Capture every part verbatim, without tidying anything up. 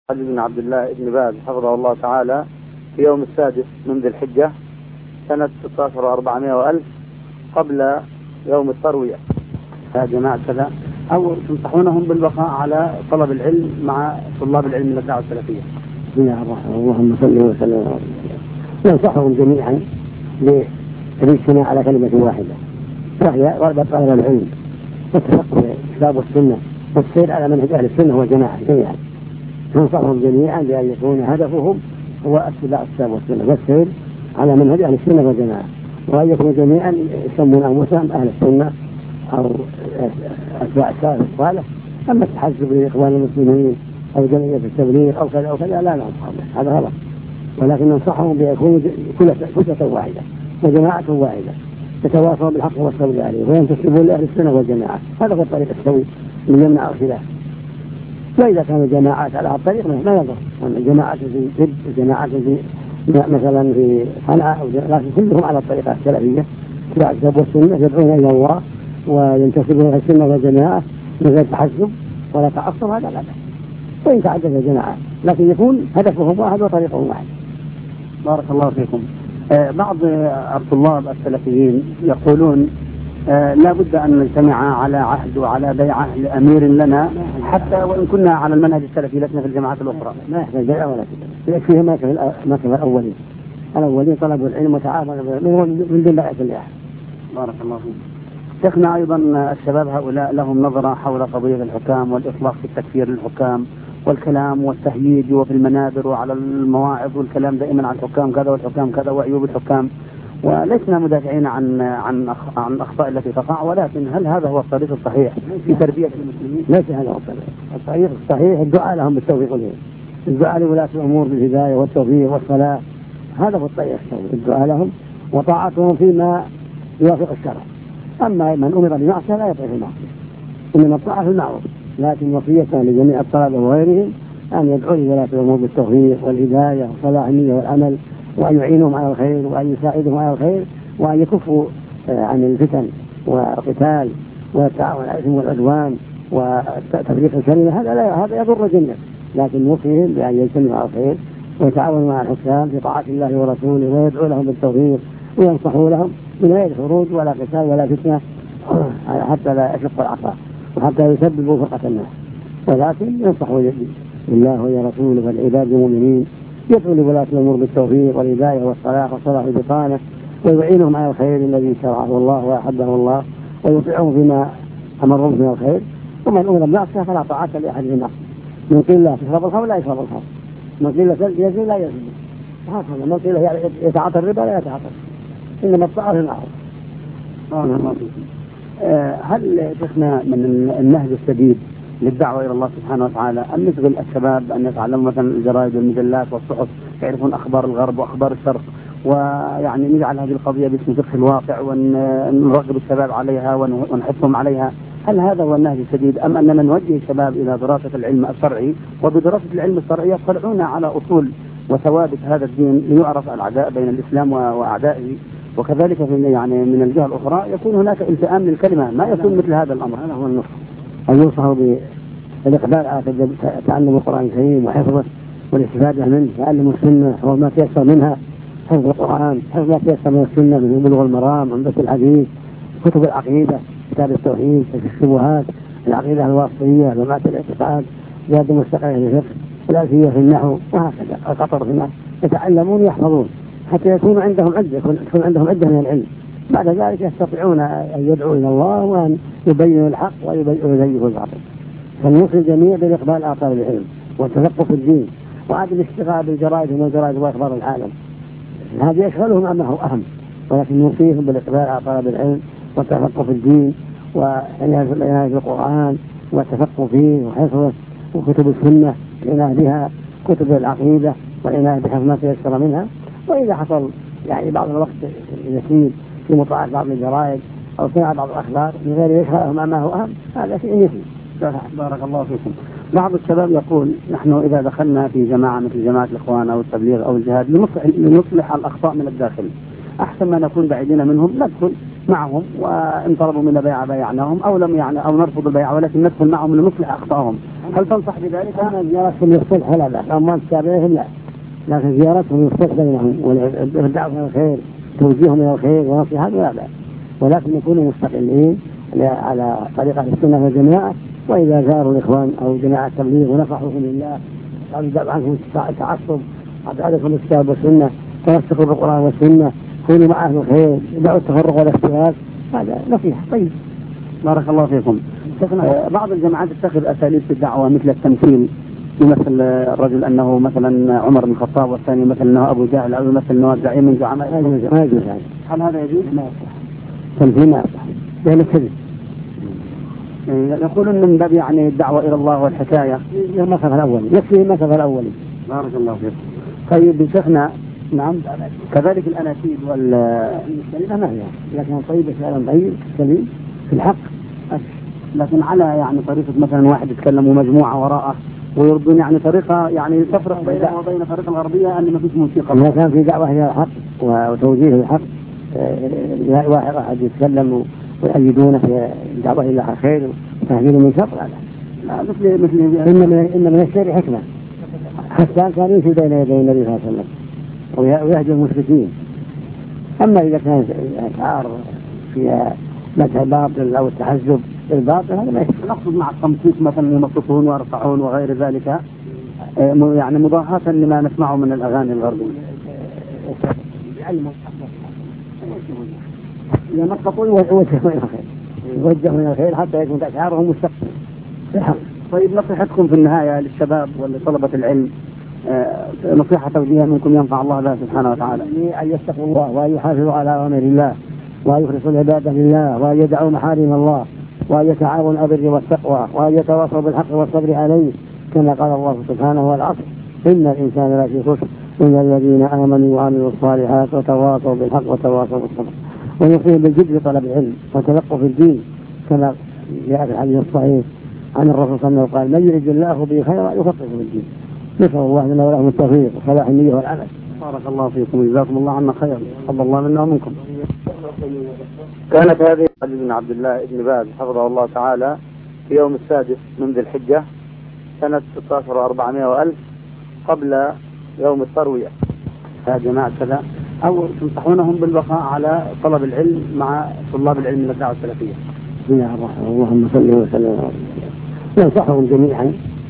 علي بن عبد الله بن باز حفظه الله تعالى في يوم السادس من ذي الحجة سنة ستة عشر وأربعمائة وألف قبل يوم التروية. يا جماعة كذا، أو تنصحونهم بالبقاء على طلب العلم مع طلاب العلم من الدعوة السلفية. بسم الله الرحمن الرحيم. اللهم صل وسلم على رسول الله. ننصحهم جميعا بالاجتماع على كلمة واحدة، وهي رغبة طلب العلم والتفقه في الكتاب والسنة والسير على منهج أهل السنة والجماعة جميعا. ننصحهم جميعا بأن يكون هدفهم هو اتباع الكتاب والسنة والسير على منهج أهل السنة والجماعة، وأن يكونوا جميعا يسمون أنفسهم أهل السنة أو أتباع السلف الصالح. أما التحزب لإخوان المسلمين أو جمعية التبليغ أو كذا أو كذا لا ننصحهم، هذا غلط. ولكن ننصحهم بيكونوا كتلة واحدة وجماعة واحدة يتواصلوا بالحق والصبر عليه وينتسبون لأهل السنة والجماعة. هذا هو الطريق السوي اللي يمنع الخلاف. وإذا كانوا جماعات على الطريق ما يضر، الجماعات في جد الجماعات في مثلا في صنعاء، لكن كلهم على الطريقة السلفية اتباع الكتاب والسنة، يدعون إلى الله وينتسبون إلى السنة والجماعة من غير تحزب ولا تعصب، هذا لا بأس. وإن تعدد الجماعات لكن يكون هدفهم واحد وطريقهم واحد. بارك الله فيكم. آه بعض الطلاب السلفيين يقولون آه لا بد أن نجتمع على عهد وعلى بيعة لأمير لنا، حتى وإن كنا على المنهج السلفي لسنا في الجماعات الأخرى. ما يحتاج بيعة ولا كذا، يكفيه ما كان الأولين. الأولين طلبوا العلم وتعاونوا من دون بيعة الأحد. بارك الله فيكم. شيخنا أيضا الشباب هؤلاء لهم نظرة حول قضية الحكام والإطلاق في التكفير للحكام والكلام والتهييج وفي المنابر وعلى المواعظ والكلام دائما عن الحكام كذا والحكام كذا وعيوب الحكام، ولسنا مدافعين عن عن عن الأخطاء التي تقع، ولكن هل هذا هو الطريق الصحيح في تربية المسلمين؟ ليس هذا هو الطريق. الطريق الصحيح الدعاء لهم بالتوفيق والهداية، الدعاء لولاة الأمور بالهداية والتوفيق والصلاح، هذا هو الطريق الصحيح، الدعاء لهم وطاعتهم فيما يوافق الشرع. أما من أمر بمعصية لا يطيع في المعصية، إنما الطاعة في المعروف. لكن وصية لجميع الطلبة وغيرهم أن يدعوا لولاة الأمور بالتوفيق والهداية وصلاح النية والعمل، وأن يعينهم على الخير وأن يساعدهم على الخير، وأن يكفوا عن الفتن والقتال والتعاون على الإثم والعدوان وتفريق الكلمة. هذا لا هذا يضر الجميع، لكن نوصيهم بأن يجتمعوا على الخير ويتعاونوا مع الحكام في طاعة الله ورسوله ويدعوا لهم بالتوفيق وينصحوا لهم من غير خروج ولا قتال ولا فتنة حتى لا يشق العصا وحتى يسببوا فرقة الناس، ولكن ينصحوا لله ولرسوله والعباد المؤمنين، يدعو لولاة الأمور بالتوفيق والهداية والصلاح وصلاح البطانة، ويعينهم على الخير الذي شرعه الله وأحبه الله، ويطيعهم فيما أمرهم من الخير. ومن أمر بالمعصية فلا طاعة لأحد في المعصية. من قيل لا تشرب الخمر لا يشرب الخمر، من قيل يزني لا يزني، هكذا. من قيل يتعاطى الربا لا يتعاطى، إنما الطاعة في المعروف. هل شيخنا من النهج السديد للدعوة إلى الله سبحانه وتعالى أن نشغل الشباب أن يتعلموا مثلا الجرائد والمجلات والصحف، يعرفون أخبار الغرب وأخبار الشرق، ويعني نجعل هذه القضية باسم فقه الواقع ونرغب الشباب عليها ونحثهم عليها؟ هل هذا هو النهج السديد، أم أننا نوجه الشباب إلى دراسة العلم الشرعي، وبدراسة العلم الشرعي يطلعون على أصول وثوابت هذا الدين ليعرف العداء بين الإسلام وأعدائه، وكذلك في يعني من الجهة الأخرى يكون هناك التئام للكلمة، ما يكون مثل هذا الأمر؟ هذا هو النصح، أن ينصحوا بالإقبال على تعلم القرآن الكريم وحفظه والاستفادة منه، تعلم السنة حفظ ما تيسر منها، حفظ القرآن حفظ ما تيسر من السنة من بلوغ المرام، عمدة الحديث، كتب العقيدة، كتاب التوحيد، الشبهات، العقيدة الواسطية، جماعة الاعتقاد، زاد مستقل الفقه، الألفية في النحو، وهكذا القطر في النحو، يتعلمون ويحفظون حتى يكون عندهم عدة يكون عندهم عدة من العلم. بعد ذلك يستطيعون أن يدعوا إلى الله وأن يبينوا الحق ويزيفوا الباطل. فالنصر الجميع بالإقبال على طلب العلم والتفقه في الدين، وعدم الاشتغال بالجرائد والجرائد وأخبار العالم، هذا يشغلهم عما هو أهم. ولكن نوصيهم بالإقبال على طلب العلم والتفقه في الدين وعناية بالقرآن والتفقه فيه وحفظه، وكتب السنة العناية بها، كتب العقيدة والعناية بحفظ ما تيسر منها. وإذا حصل يعني بعض الوقت يسير في مطالعة بعض الجرائد أو سماع بعض الأخبار من غير يشغلهم عما هو أهم، هذا شيء يسير. بارك الله فيكم. بعض الشباب يقول نحن إذا دخلنا في جماعة مثل جماعة الإخوان أو التبليغ أو الجهاد لنصلح الأخطاء من الداخل، أحسن ما نكون بعيدين منهم ندخل معهم، وإن طلبوا منا بيعة بيعناهم أو لم يعني أو نرفض البيعة، ولكن ندخل معهم لنصلح أخطائهم. هل تنصح بذلك؟ أما زيارتهم للصلح لا بأس، أما تتابعهم لا، لكن زيارتهم للصلح بينهم والدعوة إلى الخير، توجيههم إلى الخير ونصيحة لا بأس، ولكن يكونوا مستقلين على طريقة السنة والجماعة. وإذا زاروا الإخوان أو جماعة التبليغ ونصحوهم لله قالوا دعوا عنكم التعصب، قد عليكم الكتاب والسنة، تمسكوا بالقرآن والسنة، كونوا مع أهل الخير، دعوا التفرق والاختلاف، هذا نصيحة. طيب بارك الله فيكم. آه بعض الجماعات تتخذ أساليب في الدعوة مثل التمثيل، يمثل الرجل أنه مثلا عمر بن الخطاب، والثاني مثل أنه أبو جهل، أو يمثل أنه زعيم من زعماء. ما يجوز هذا. هل هذا يجوز؟ ما يصح. تمثيل ما يصح، لأنه كذب. يقولون من باب يعني الدعوة إلى الله والحكاية. المثل الأولي يكفي المثل الأولي. بارك الله فيكم. طيب شيخنا، نعم كذلك الأناشيد وال السليمة ما هي، لكن طيب فعلا طيب سليم في الحق، لكن على يعني طريقة مثلا واحد يتكلم ومجموعة وراءه ويردون، يعني طريقة يعني تفرق بينه وبين الطريقة الغربية أن ما فيش موسيقى. ما كان في دعوة إلى الحق وتوجيه الحق، واحد واحد يتكلم ويؤيدونه في الدعوة إلى الخير وتهديد من شر، لا مثل مثل إن من إن من الشر حكمة. حسان كان يمشي بين يدي النبي صلى الله عليه وسلم ويهجر المشركين. أما إذا كان أشعار فيها مدح الباطل أو التحزب بالباطل هذا ما يصح. نقصد مع التمسيك مثلا يمسكون ويرفعون وغير ذلك، يعني مضاهاة لما نسمعه من الأغاني الغربية. ينقطون ويوجهون إلى الخير، يوجهون إلى الخير حتى يكون أشعارهم مستقبل. طيب نصيحتكم في النهاية للشباب ولطلبة العلم، نصيحة توجيهها منكم ينفع الله بها سبحانه وتعالى، أن يتقوا الله وأن يحافظوا على أوامر الله وأن يخلصوا العبادة لله وأن يدعوا محارم الله وأن يتعاونوا على البر والتقوى وأن يتواصوا بالحق والصبر عليه، كما قال الله سبحانه والعصر إن الإنسان لفي خسر إلا الذين آمنوا وعملوا الصالحات وتواصوا بالحق وتواصوا بالصبر. ونصيب بالجد في طلب العلم وتلقوا في الدين، كما جاء في الحديث الصحيح عن الرسول صلى الله عليه وسلم قال من يريد الله به خيرا يفقهه في الدين. نسأل الله لنا ولهم التوفيق وصلاح النية والعمل. بارك الله فيكم وجزاكم الله عنا خيرا، تقبل الله منا ومنكم. كانت هذه علي بن عبد الله ابن باز حفظه الله تعالى في يوم السادس من ذي الحجة سنة ستة عشر وأربعمائة وألف قبل يوم التروية. يا جماعة كذا، أو تنصحونهم بالبقاء على طلب العلم مع طلاب العلم من الدعوة السلفية. بسم الله الرحمن الرحيم، اللهم صل وسلم. ننصحهم جميعا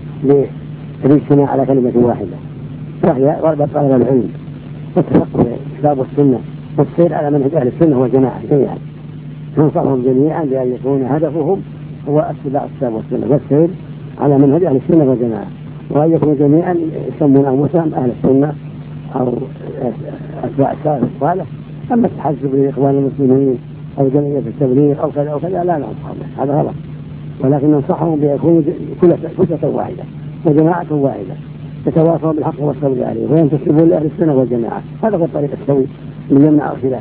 بالاجتماع على كلمة واحدة، وهي رغبة طلب العلم والتفقه الكتاب والسنة والسير على منهج أهل السنة والجماعة جميعا. ننصحهم جميعا بأن يكون هدفهم هو اتباع الكتاب والسنة والسير على منهج أهل السنة والجماعة، وأن يكونوا جميعا يسمون أنفسهم أهل السنة أو أتباع السلف الصالح. أما التحزب للإخوان المسلمين أو جمعية التبليغ أو كذا أو كذا لا ننصحهم، هذا غلط. ولكن ننصحهم بيكونوا كتلة واحدة وجماعة واحدة يتواصلوا بالحق والصبر عليه وينتسبون لأهل السنة والجماعة. هذا هو الطريق السوي اللي يمنع الخلاف.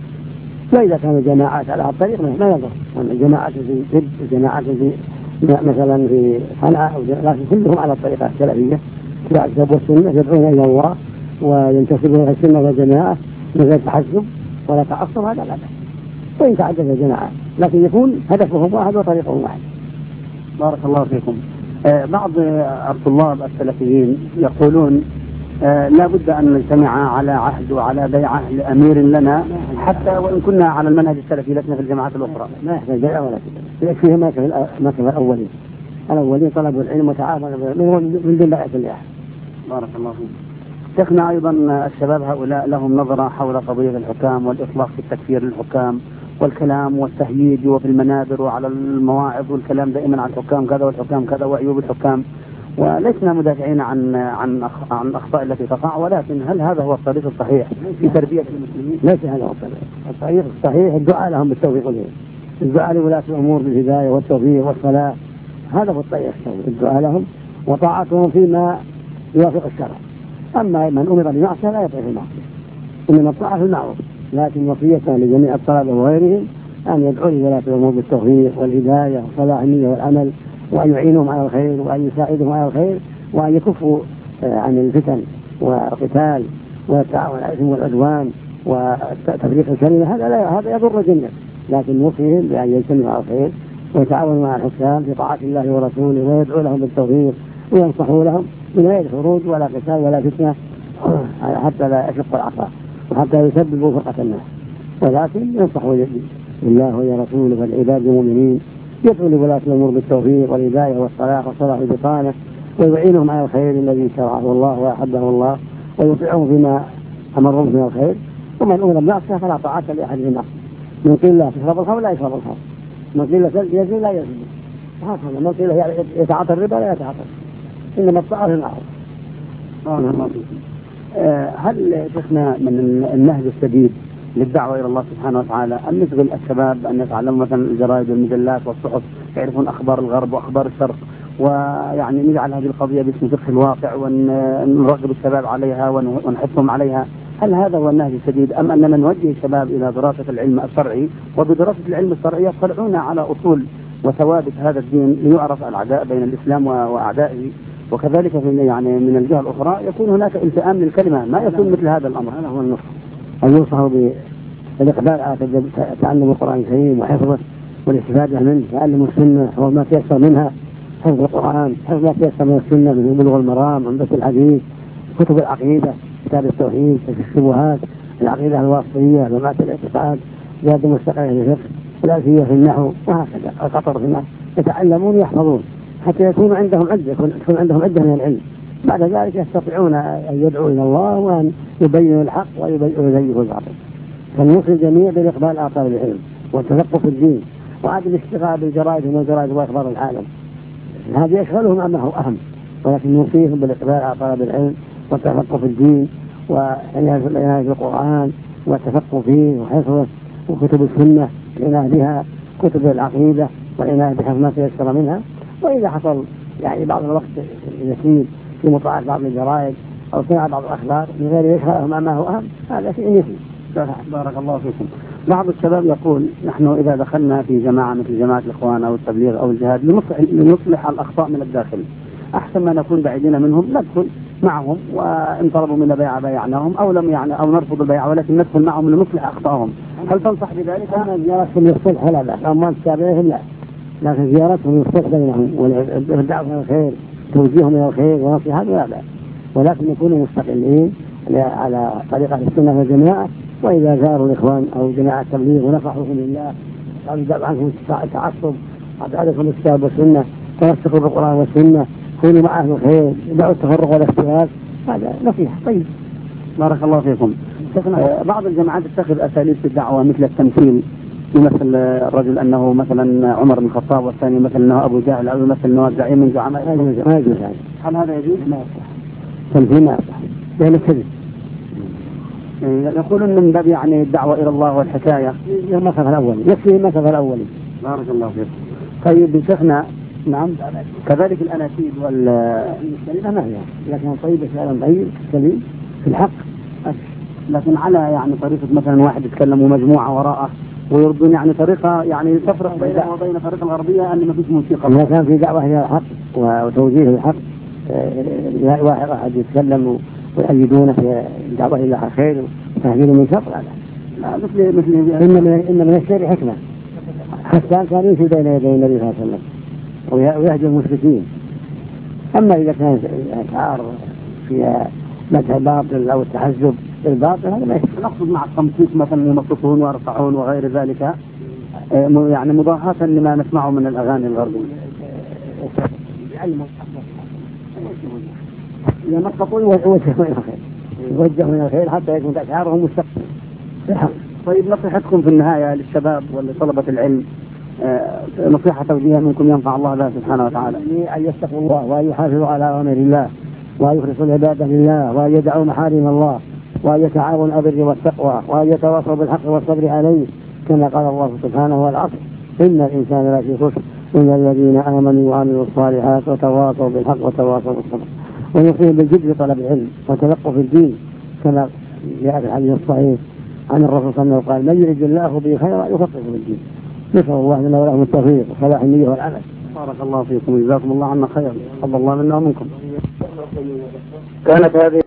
وإذا كانوا جماعات على الطريق ما يضر، جماعة في جد وجماعة في مثلا في صنعاء، لكن كلهم على الطريقة السلفية اتباع الكتاب والسنة، يدعون إلى الله وينتسبون إلى السنة والجماعة من غير تحزب ولا تعصب، هذا لا بأس. وإن تعدد الجماعات لكن يكون هدفهم واحد وطريقهم واحد. بارك الله فيكم. آه بعض الطلاب السلفيين يقولون آه لا بد أن نجتمع على عهد وعلى بيعة لأمير لنا، حتى وإن كنا على المنهج السلفي لسنا في الجماعات الأخرى. ما يحتاج بيعة ولا كذا، يكفيه ما كان الأولين. الأولين طلبوا العلم وتعاونوا من دون بيعة الأحد. بارك الله فيكم. شيخنا أيضا الشباب هؤلاء لهم نظرة حول قضية الحكام والإطلاق في التكفير للحكام والكلام والتهييج وفي المنابر وعلى المواعظ والكلام دائما عن الحكام كذا والحكام كذا وعيوب الحكام، ولسنا مدافعين عن عن عن الأخطاء التي تقع، ولكن هل هذا هو الطريق الصحيح في تربية المسلمين؟ ليس هذا هو الطريق. الطريق الصحيح الدعاء لهم بالتوفيق لهم، الدعاء لولاة الأمور بالهداية والتوفيق والصلاح، هذا هو الطريق الصحيح، الدعاء لهم وطاعتهم فيما يوافق الشرع. أما من أمر بمعصية لا يطيع في المعصية، إنما الطاعة في المعروف. لكن وصية لجميع الطلبة وغيرهم أن يدعوا لولاة الأمور بالتوفيق والهداية وصلاح النية والعمل، وأن يعينهم على الخير وأن يساعدهم على الخير، وأن يكفوا عن الفتن والقتال والتعاون على الإثم والعدوان وتفريق الكلمة. هذا لا هذا يضر الجميع، لكن نوصيهم بأن يجتمعوا على الخير ويتعاونوا مع الحكام في طاعة الله ورسوله ويدعو لهم بالتوفيق وينصحوا لهم من غير خروج ولا قتال ولا فتنة حتى لا يشق العصا وحتى يسببوا فرقة الناس، ولكن ينصحوا لله ولرسوله والعباد المؤمنين، يدعو لولاة الأمور بالتوفيق والهداية والصلاح والصلاح بطانه، ويعينهم على الخير الذي شرعه الله وأحبه الله، ويطيعهم فيما أمرهم من الخير. ومن أمر بالمعصية فلا طاعة لأحد في المعصية، من قيل لا تشرب الخمر لا يشرب الخمر، من قيل يزني لا يزني، هكذا من قيل يتعاطى الربا لا يتعاطى، إنما الطاعة في المعروف. هل شيخنا من النهج السديد للدعوة إلى الله سبحانه وتعالى أن نشغل الشباب أن يتعلموا مثلا الجرائد والمجلات والصحف، يعرفون أخبار الغرب وأخبار الشرق، ويعني نجعل هذه القضية باسم فقه الواقع ونرغب الشباب عليها ونحثهم عليها؟ هل هذا هو النهج السديد، أم أننا نوجه الشباب إلى دراسة العلم الشرعي، وبدراسة العلم الشرعي يطلعون على أصول وثوابت هذا الدين ليعرف العداء بين الإسلام وأعدائه، وكذلك في يعني من الجهة الأخرى يكون هناك التئام للكلمة، ما يكون مثل هذا الأمر؟ هذا هو النصح. أن ينصحوا بالإقبال على تعلم القرآن الكريم وحفظه والاستفادة منه، تعلم السنة وما تيسر منها، حفظ القرآن، حفظ ما تيسر من السنة من بلوغ المرام، عمدة الحديث، كتب العقيدة، كتاب التوحيد، الشبهات، العقيدة الواسطية، جماعة الاعتقاد، زاد مستقل الفقه، الألفية في النحو، وهكذا القطر في النحو، يتعلمون يحفظون حتى يكون عندهم عدة، يكون عندهم عدة من العلم. بعد ذلك يستطيعون أن يدعوا إلى الله وأن يبينوا الحق ويزيفوا الباطل. فنوصي الجميع بالإقبال على طلب العلم والتثقف في الدين، وعدم الاشتغال بالجرائد والجرائد وأخبار العالم، هذا يشغلهم عما هو أهم، ولكن نوصيهم بالإقبال على طلب العلم والتثقف في الدين وعناية بالقرآن والتفقه فيه وحفظه، وكتب السنة والعناية بها، كتب العقيدة والعناية بحفظ ما تيسر منها. وإذا حصل يعني بعض الوقت يسير في مطالعة بعض الجرائد أو سماع بعض الأخبار من غير يشغلهم عما هو أهم، هذا شيء يسير. بارك الله فيكم. بعض الشباب يقول نحن إذا دخلنا في جماعة مثل جماعة الإخوان أو التبليغ أو الجهاد لنصلح الأخطاء من الداخل، أحسن ما نكون بعيدين منهم ندخل معهم، وإن طلبوا منا بيع بيعناهم أو لم يعني أو نرفض البيع، ولكن ندخل معهم لنصلح أخطاءهم. هل تنصح بذلك؟ أما زيارتهم للصلح لا بأس، أما تتابعهم لا، لكن زيارتهم للصلح بينهم والدعوة إلى الخير، توجيههم إلى الخير ونصيحة لا بأس، ولكن يكونوا مستقلين على طريقة السنة والجماعة. وإذا زاروا الإخوان أو جماعة التبليغ ونصحوهم لله قالوا دعوا عنهم التعصب، أدعوا الكتاب والسنة، تمسكوا بالقرآن والسنة، كونوا مع أهل الخير، دعوا التفرق والاختلاف، هذا نصيحة. طيب بارك الله فيكم. بعض الجماعات تتخذ أساليب في الدعوة مثل التمثيل، يمثل الرجل أنه مثلا عمر بن الخطاب، والثاني مثل أنه أبو جهل، أو يمثل أنه زعيم من زعماء. ما يجوز هذا. هل هذا يجوز؟ ما يصح. تمثيل ما يصح، لأن الكذب. يقولون من باب يعني الدعوة إلى الله والحكاية. المثل الأول يكفي المثل الأول. بارك الله فيكم. طيب شيخنا، نعم كذلك الأناشيد والكلمة ما هي، لكن طيب فعلا طيب سليم في الحق، لكن على يعني طريقة مثلا واحد يتكلم ومجموعة وراءه ويردون يعني طريقة يعني تفرق بينه وبين الطريقة الغربية أن ما فيش موسيقى. إذا كان في دعوة إلى الحق وتوجيه الحق، واحد واحد يتكلم ويؤيدونه في الدعوة إلى الخير وتهديد من شر، لا مثل مثل إن من إن من الشر حكمة. حسان كان يمشي بين يدي النبي صلى الله عليه وسلم ويهدي المشركين. أما إذا كان أشعار فيها مدح الباطل أو التحزب بالباطل هذا ما يكفي. نقصد مع التنصيص مثلا ينصفون ويرفعون وغير ذلك، يعني مضاهاة لما نسمعه من الأغاني الغربية. إذا نقطوا يوجهوا من الخير، يوجهوا من الخير حتى يكون أشعارهم مستقبل. طيب نصيحتكم في النهاية للشباب ولطلبة العلم، نصيحة توجيهها منكم ينفع الله بها سبحانه وتعالى. أن يتقوا الله وأن يحافظوا على أوامر الله وأن يخلصوا العبادة لله وأن يدعوا محارم الله وأن يتعاونوا على البر والتقوى وأن يتواصوا بالحق والصبر عليه، كما قال الله سبحانه والعصر إن الإنسان لفي خسر إلا الذين آمنوا وعملوا الصالحات وتواصوا بالحق وتواصوا بالصبر. ونوصيهم بالجد في طلب العلم وتلقوا في الدين، كما جاء في الحديث الصحيح عن الرسول صلى الله عليه وسلم قال من يريد الله به خيرا يفقهه في الدين. نسأل الله لنا ولهم التوفيق وصلاح النية والعمل. بارك الله فيكم وجزاكم الله عنا خيرا، تقبل الله منا ومنكم. كانت هذه